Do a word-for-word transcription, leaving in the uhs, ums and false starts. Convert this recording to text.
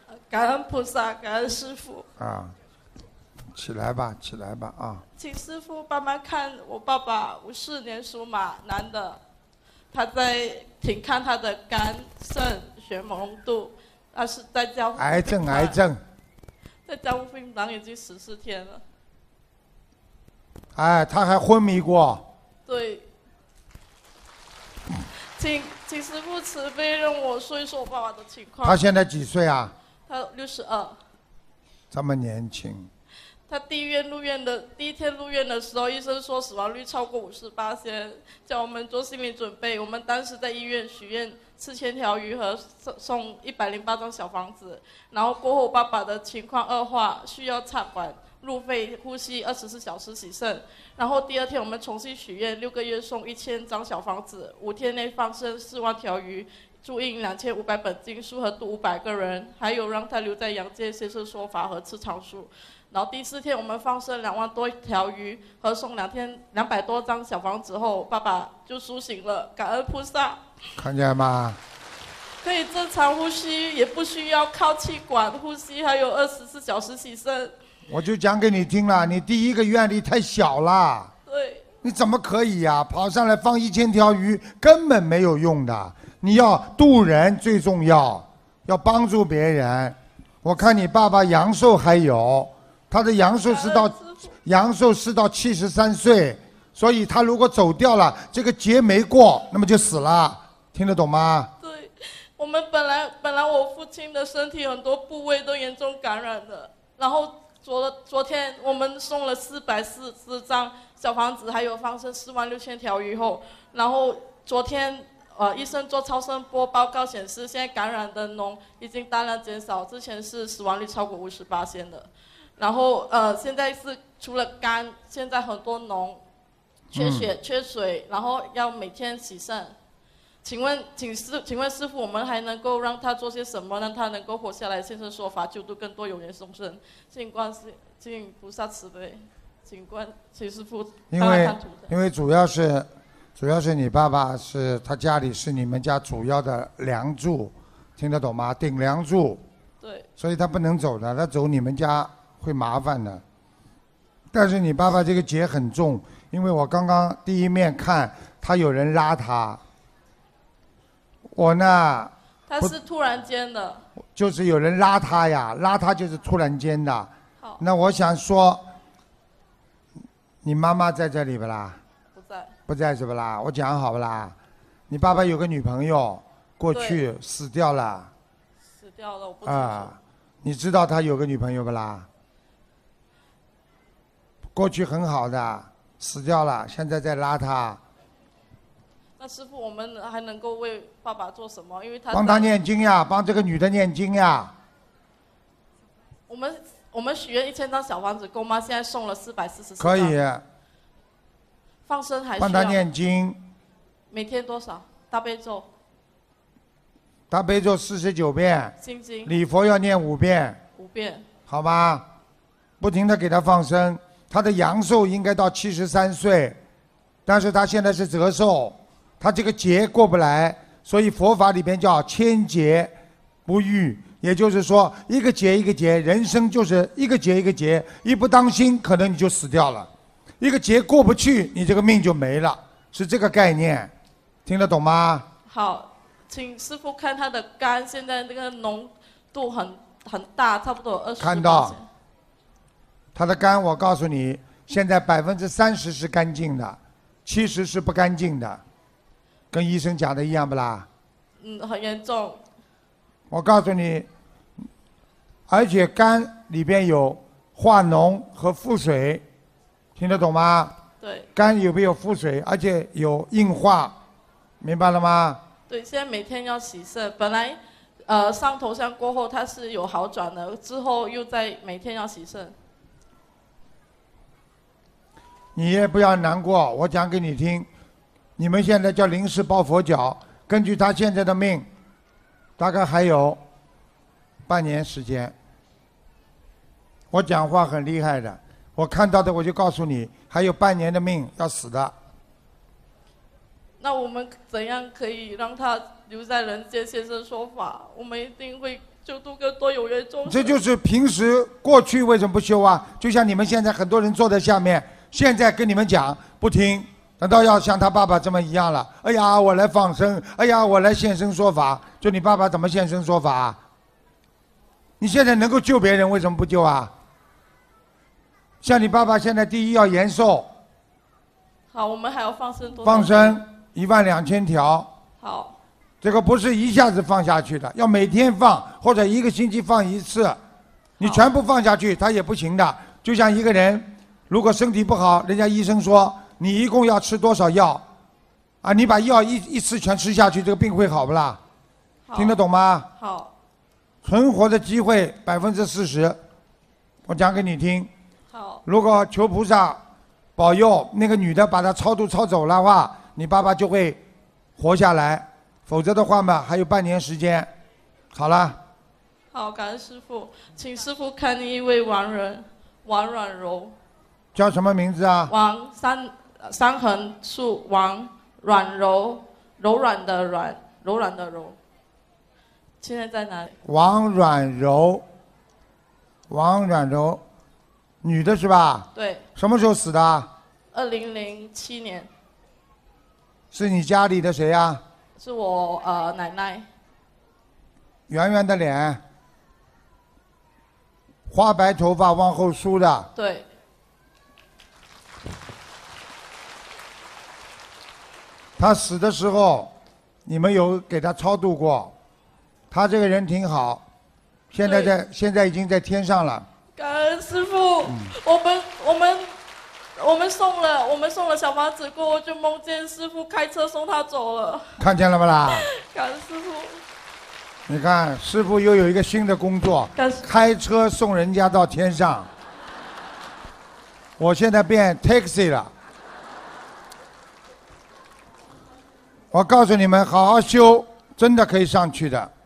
感恩菩萨，感恩师父。 啊，起来吧，起来吧啊！ 请师父帮忙看我爸爸，五四年属马，男的，他在请看他的肝、肾、血浓度，他是在交癌症，癌症， 在加护病房已经十四天了。 哎，他还昏迷过。 对。请请师父慈悲让我说一说我爸爸的情况。 他现在几岁啊？ 他六十二。 这么年轻。 他第一院入院的第一天入院的时候，医生说死亡率超过五十八%，叫我们做心理准备。我们当时在医院许愿四千条鱼和送一百零八张小房子。然后过后爸爸的情况恶化，需要插管、入肺、呼吸，二十四小时洗肾。然后第二天我们重新许愿，六个月送一千张小房子，五天内放生四万条鱼。注印两千五百本经书和度五百个人，还有让他留在阳间接受说法和吃长素。然后第四天我们放生两万多条鱼和送两天两百多张小房子后，爸爸就苏醒了，感恩菩萨。 看见吗？ 可以正常呼吸，也不需要靠气管呼吸，还有二十四小时洗肾。 我就讲给你听了，你第一个愿力太小了。 对。 你怎么可以呀、啊？跑上来放一千条鱼根本没有用的。你要渡人最重要，要帮助别人。我看你爸爸阳寿还有，他的阳寿是到阳寿是到七十三岁，所以他如果走掉了，这个劫没过，那么就死了。听得懂吗？ 对，我们本来本来我父亲的身体很多部位都严重感染了，然后昨昨天我们送了四百四十张小房子，还有放生四万六千条鱼后，然后昨天。呃，医生做超声波报告显示，现在感染的脓已经大量减少，之前是死亡率超过五十八%的。然后呃，现在是除了肝，现在很多脓，缺血、嗯、缺水，然后要每天洗肾。请问，请师，请问师父，我们还能够让他做些什么，让他能够活下来，现身说法，救度更多有缘众生？请观世，请菩萨慈悲，请观，请师父帮他看图的。 因为因为主要是。主要是你爸爸是他家里是你们家主要的梁柱，听得懂吗？顶梁柱。 对。 所以他不能走的，他走你们家会麻烦的。但是你爸爸这个劫很重，因为我刚刚第一面看他有人拉他，我呢。 他是突然间的。 就是有人拉他呀，拉他就是突然间的。 好。 那我想说，你妈妈在这里不啦？不在是不啦？我讲好不啦？你爸爸有个女朋友，过去死掉了。 死掉了，我不知道。 啊，你知道他有个女朋友不啦？过去很好的，死掉了，现在在拉他。 那师父，我们还能够为爸爸做什么？因为他帮他念经呀，帮这个女的念经呀。 我们我们许愿一千张小房子够吗？现在送了四百四十四张。 可以。 放生还需要帮他念经， 每天多少？大悲咒。 大悲咒四十九遍。 心经。 礼佛要念五遍。 五遍。 好吧，不停的给他放生，他的阳寿应该到七十三岁，但是他现在是折寿，他这个劫过不来，所以佛法里边叫千劫不遇，也就是说一个劫一个劫，人生就是一个劫一个劫，一不当心可能你就死掉了。一个劫过不去，你这个命就没了，是这个概念，听得懂吗？ 好，请师父看他的肝，现在那个浓度很很大，差不多有二十。 看到，他的肝，我告诉你，现在百分之三十是干净的，七十是不干净的，跟医生讲的一样不啦？ 嗯，很严重。 我告诉你，而且肝里边有化脓和腹水。听得懂吗？ 对。 肝有没有腹水，而且有硬化，明白了吗？ 对，现在每天要洗肾，本来，呃，上头香过后它是有好转的，之后又在每天要洗肾。 你也不要难过，我讲给你听，你们现在叫临时抱佛脚，根据他现在的命，大概还有半年时间。我讲话很厉害的。我看到的我就告诉你，还有半年的命要死的。 那我们怎样可以让他留在人间现身说法？我们一定会救度更多有缘众生。 这就是平时过去为什么不修啊？就像你们现在很多人坐在下面，现在跟你们讲不听，难道要像他爸爸这么一样了？哎呀，我来放生，哎呀，我来现身说法。就你爸爸怎么现身说法啊？你现在能够救别人，为什么不救啊？像你爸爸现在第一要延寿。 好，我们还要放生多少？ 放生一万两千条。 好。 这个不是一下子放下去的，要每天放，或者一个星期放一次。你全部放下去，他也不行的。就像一个人，如果身体不好，人家医生说你一共要吃多少药，啊，你把药一一次全吃下去，这个病会好不啦？听得懂吗？ 好。 存活的机会百分之四十，我讲给你听。 好。 如果求菩萨保佑那个女的把她超度超走了话，你爸爸就会活下来。否则的话嘛，还有半年时间。好了。 好，感恩师父，请师父看一位亡人王软柔。 叫什么名字啊？ 王三三横竖王软柔，柔软的软，柔软的柔。现在在哪里？ 王软柔。王软柔，女的是吧？ 对。 什么时候死的？ 二零零七年。 是你家里的谁呀？ 是我呃奶奶。 圆圆的脸，花白头发往后梳的。 对。 他死的时候，你们有给他超度过。他这个人挺好，现在在现在已经在天上了。 感恩师父，嗯、我们我们。我们送了，我们送了小房子过后，就梦见师父开车送他走了。 看见了不啦？ 感恩师父。 你看，师父又有一个新的工作，开车送人家到天上。我现在变 taxi 了。我告诉你们，好好修，真的可以上去的。